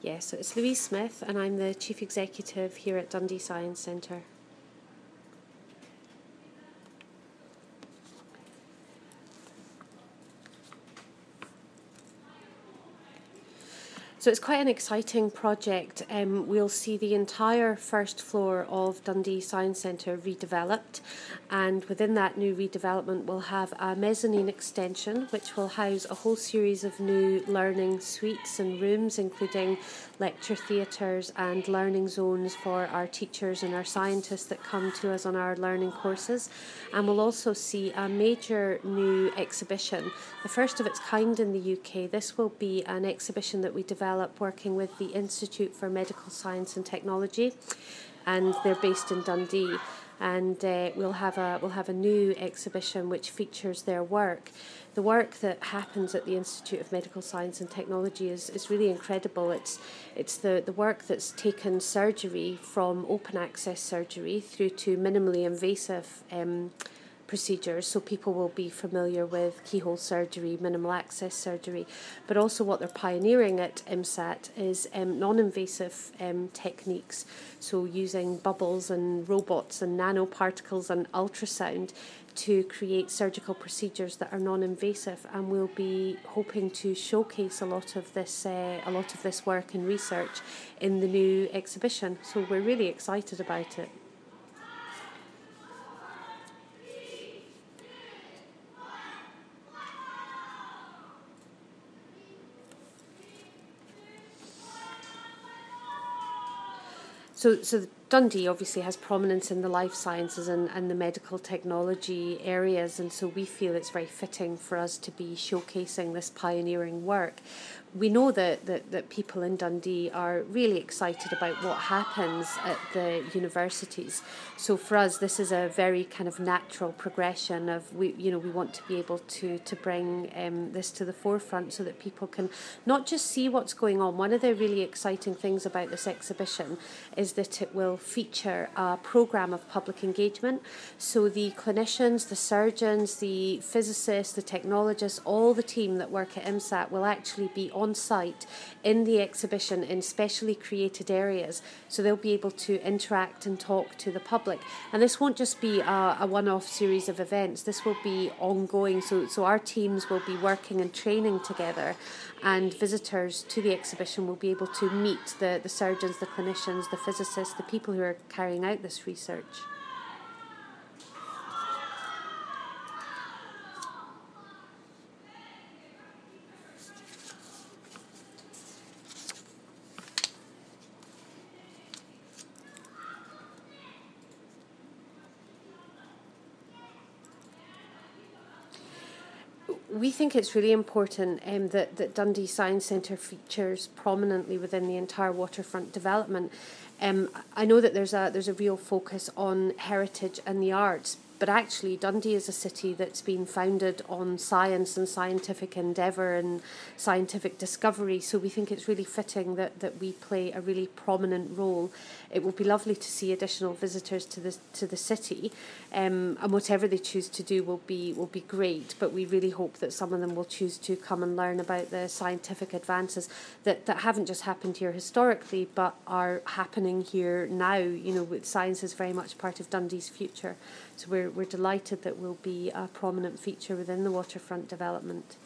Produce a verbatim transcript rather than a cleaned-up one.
Yes, so it's Louise Smith, and I'm the Chief Executive here at Dundee Science Centre. So it's quite an exciting project. Um, we'll see the entire first floor of Dundee Science Centre redeveloped, and within that new redevelopment we'll have a mezzanine extension which will house a whole series of new learning suites and rooms, including lecture theatres and learning zones for our teachers and our scientists that come to us on our learning courses. And we'll also see a major new exhibition, the first of its kind in the U K. This will be an exhibition that we developed working with the Institute for Medical Science and Technology, and they're based in Dundee. And uh, we'll have a we'll have a new exhibition which features their work. The work that happens at the Institute of Medical Science and Technology is, is really incredible. It's it's the, the work that's taken surgery from open access surgery through to minimally invasive um, procedures. So people will be familiar with keyhole surgery, minimal access surgery, but also what they're pioneering at IMSAT is um, non-invasive um, techniques. So using bubbles and robots and nanoparticles and ultrasound to create surgical procedures that are non-invasive, and we'll be hoping to showcase a lot of this uh, a lot of this work and research in the new exhibition. So we're really excited about it. So, so Dundee obviously has prominence in the life sciences and, and the medical technology areas, and so we feel it's very fitting for us to be showcasing this pioneering work. We know that, that, that people in Dundee are really excited about what happens at the universities. So for us, this is a very kind of natural progression of, we, you know, we want to be able to, to bring um, this to the forefront so that people can not just see what's going on. One of the really exciting things about this exhibition is that it will feature a programme of public engagement. So the clinicians, the surgeons, the physicists, the technologists, all the team that work at IMSAT will actually be on on site in the exhibition in specially created areas, so they'll be able to interact and talk to the public. And this won't just be a, a one-off series of events, this will be ongoing, so, so our teams will be working and training together, and visitors to the exhibition will be able to meet the, the surgeons, the clinicians, the physicists, the people who are carrying out this research. We think it's really important um, that, that Dundee Science Centre features prominently within the entire waterfront development. Um, I know that there's a there's a real focus on heritage and the arts, but actually Dundee is a city that's been founded on science and scientific endeavour and scientific discovery, so we think it's really fitting that, that we play a really prominent role. It will be lovely to see additional visitors to the to the city, um, and whatever they choose to do will be will be great, but we really hope that some of them will choose to come and learn about the scientific advances that, that haven't just happened here historically but are happening here now. You know, science is very much part of Dundee's future, so we're we're delighted that we'll be a prominent feature within the waterfront development.